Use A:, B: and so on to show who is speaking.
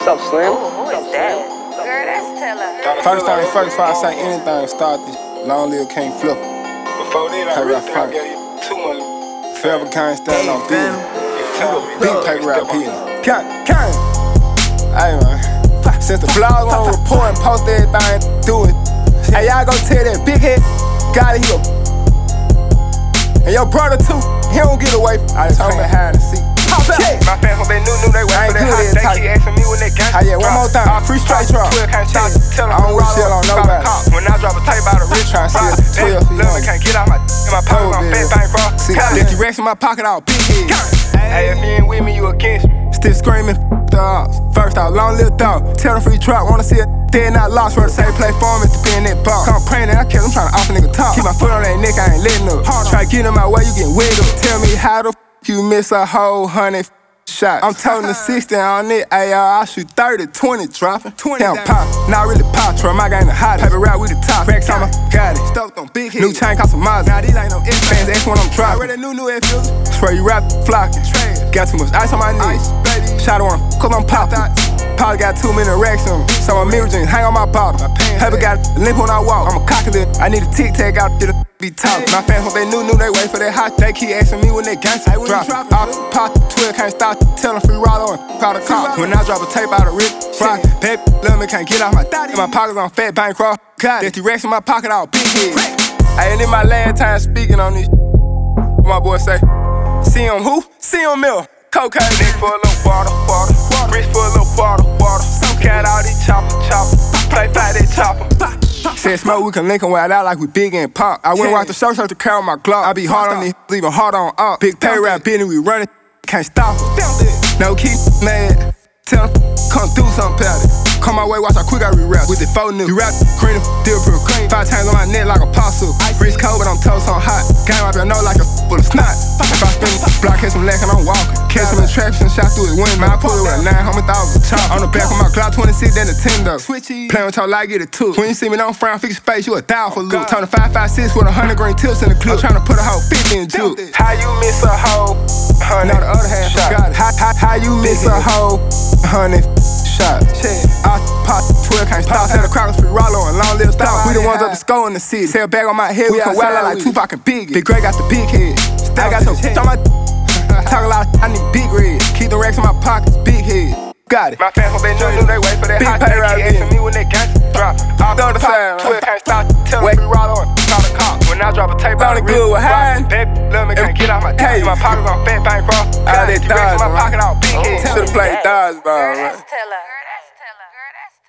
A: What's up, Slim?
B: Who is that? Girl, that's Teller.
C: First thing first, before I say anything, start this. Long live King Flipper.
D: Before then, I really think I gave you too much.
C: Forever can't stand on business. Big paper route business. King. Hey, man. Since the blog on report and post everything, do it. Hey, y'all go tell that big head got it, he go. And your brother too, he don't get away. I just told me hide and seek.
D: My fans, when they knew they wait for that hot. They keep asking me when they gang.
C: Yeah, one more time. Free straight drop.
D: Can't stop. Tell them
C: I don't wish shit on nobody.
D: When I drop a tape out of rich,
C: Tryna see it 12 feet
D: love
C: long.
D: can't get out my pocket. I'm fat thing, bro.
C: See, lift your racks in my pocket, all big head.
D: Hey, if you ain't with me, you against me.
C: Still screaming, dogs. First out, long little dog. Tell them free drop, wanna see it dead, not lost. For the same platform as to be in that box. Come praying that I kept them trying to off a nigga talk. Keep my foot on that neck, I ain't letting up. Try to get in my way, you getting wet up. Tell me how the you miss a whole 100 shots. I'm toting the 60 on it, AR, I shoot 30, 20 dropping. 20 down pop, not really pop, try my game the hottest. Paper route with the top, racks on my, got it. Stoked on big head. New chain cost some miles. Now these ain't no fans, X when I'm dropping. Already new F-Field. Swear you rap flocking. Got too much ice on my knees. Shot on cause I'm popped. Probably got too many racks on me. So my mirror jeans hang on my bottom. Paper got a limp when I walk. I'm a cocklet. I need a tic tac out there to be talking. My fans, when they knew they wait for that hot. They keep asking me when they gangsta drop. Pop 12 can't stop. Tell them free roll on. Call the cop. When I drop a tape out of rip, rock. Baby, love me, can't get off my thigh. My pockets on fat bankroll. Got it. 50 racks in my pocket, all big head. Hey, and in my last time speaking on this, my boy say, see him who? See him Mill. Cocaine.
D: Neck for a little water. Wrist for a little water. Some cat all these chopper. Play by that chopper.
C: Said smoke, we can link 'em wild out like we big and pop. I went watch the show to carry my Glock. I be hard on these, leaving hard on up. Big pay rap business, we running, can't stop it. No keep mad. Tell them, come do something about it. Come my way, watch how quick I re-rap. With the 4 new, you rap, green, deal real cream. 5 times on my neck like a parcel. Wrist cold, but I'm toast on hot. Game up your nose like a full of snot. If I spin block, catch some lacking, I'm walking. Catch some in traps and shot through his window. I put it with a 900,000 chop. On the back of my Glock 26, then Nintendo. Playing with your light, get it too. When you see me, don't frown, fix your face, you a down for look. Turn the 5.56 with 100 green tips in the clip. Tryna put a whole 50 in juke.
D: How you miss a whole 100?
C: Now the other half, got it. How you miss a whole 100 shots? I pop 12, can't stop. Tell the crowd free Rollo and long live stop. We the ones up the score in the city. Tail bag on my head, we can wild out like Tupac and Biggie. Big Greg got the big head. I got some on my talk a lot, I need big red. Keep the racks in my pockets, big head. Got it.
D: My fans, when they knew they wait for that hot. They keep asking me when they gangsta drop. Off the top, 12 can't stop. Tell them free Rollo and call the cop. When I drop a tape out of the
C: good with hiding.
D: Baby, love me, can't get out my teeth. My pockets on fat bankroll.
C: All that
D: Got it, my pocket all big head.
C: Should've played dodgeball, man.
B: Girl, that's Teller.